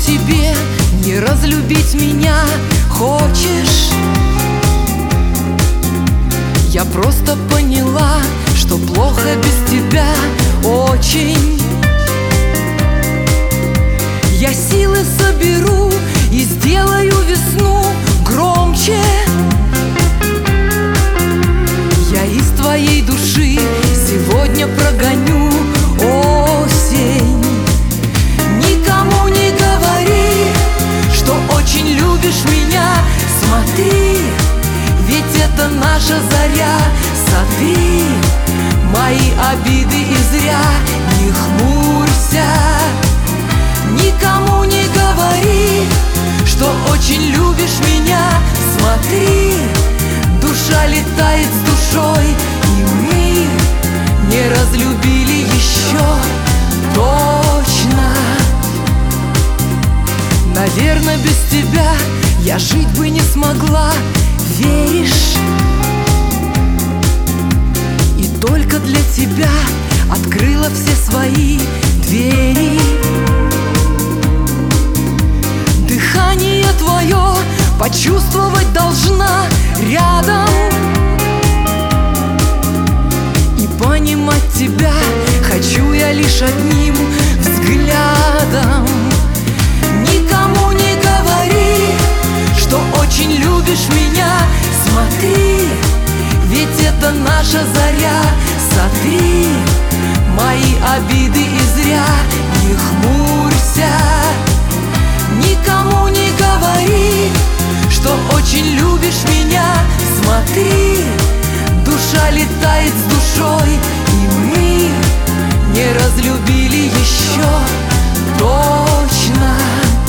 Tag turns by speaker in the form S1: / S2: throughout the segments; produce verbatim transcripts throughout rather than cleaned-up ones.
S1: тебе не разлюбить меня хочешь? Я просто поняла, что плохо без тебя очень. Я силы соберу и сделаю весну громче. Я из твоей души сегодня прогоню осень. Никому не говори, что очень любишь меня. Смотри, ведь это наша заря. Сотри мои обиды и зря не хмурься. Никому не говори, что очень любишь меня. Смотри, душа летает с душой, и мы не разлюбили еще точно. Наверное, без тебя я жить бы не смогла, веришь? И только для тебя открыла все свои двери. Дыхание твое почувствовать должна рядом, и понимать тебя хочу я лишь одним взглядом. Никому не говори, что очень любишь меня. Смотри, ведь это наша заря. Сотри мои обиды и зря не хмурься. Никому не говори, что очень любишь меня. Смотри, душа летает с душой, и мы не разлюбили еще точно.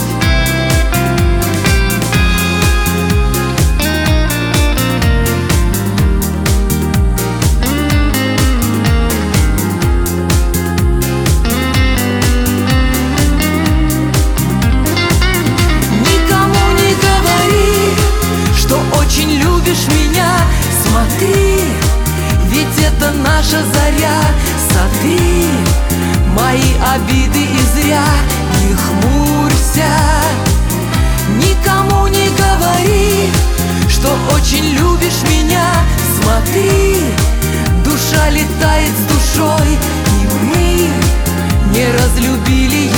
S1: Меня, смотри, ведь это наша заря. Сотри мои обиды и зря не хмурься. Никому не говори, что очень любишь меня. Смотри, душа летает с душой, и мы не разлюбили